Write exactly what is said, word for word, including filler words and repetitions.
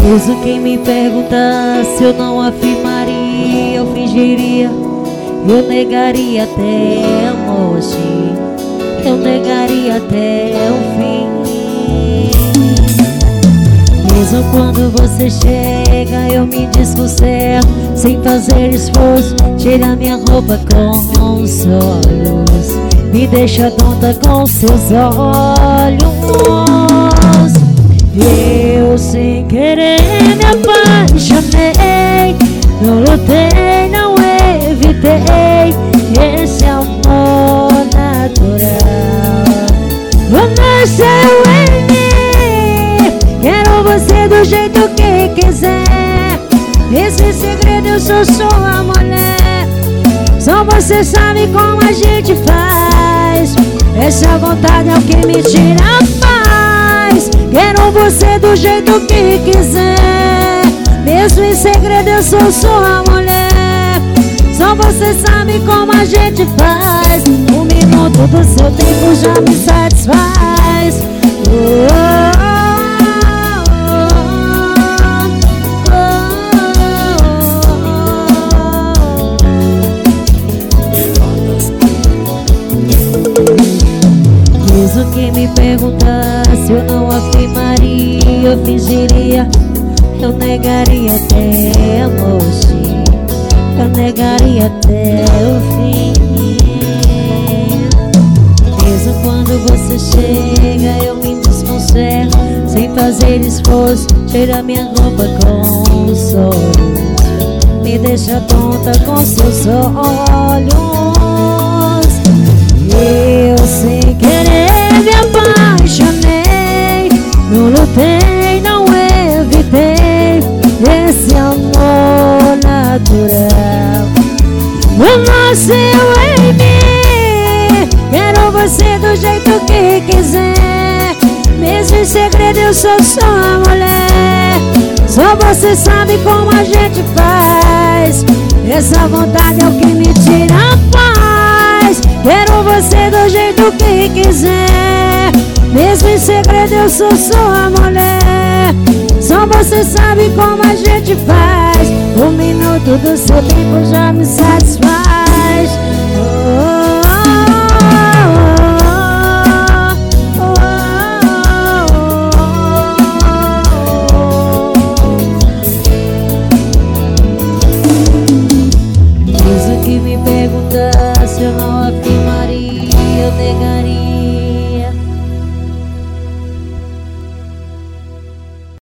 Mesmo quem me perguntasse, eu não afirmaria, eu fingiria, eu negaria até a morte, eu negaria até o fim. Mesmo quando você chega, eu me desconcerto, sem fazer esforço, tira minha roupa com os olhos, me deixa tonta com seus olhos. Eu sem querer me apaixonei, não lutei, não evitei esse amor natural. Nasceu em mim, quero você do jeito que quiser. Esse segredo, eu sou sua mulher, só você sabe como a gente faz. Essa vontade é o que me tira a paz. Quero você do jeito que quiser, mesmo em segredo, eu sou sua mulher, só você sabe como a gente faz. Um minuto do seu tempo já me satisfaz. Oh, oh, Mesmo que me perguntasse, eu não afirmaria, eu fingiria, eu negaria até a morte, eu negaria até o fim. Mesmo quando você chega, eu me desconcerto, sem fazer esforço, tira minha roupa com os olhos, me deixa tonta com seus olhos. Eu sem querer me apaixonei, não lutei, não evitei esse amor natural. Nasceu em mim, quero você do jeito que quiser. Mesmo em segredo, eu sou sua mulher, só você sabe como a gente faz. Essa vontade é o que me tira a paz. Quero você do jeito que quiser, mesmo em segredo, eu sou sua mulher, só você sabe como a gente faz. Um minuto do seu tempo já me satisfaz. Oh, oh, oh, oh. Mesmo que me perguntasse, eu não afirmaria, eu negaria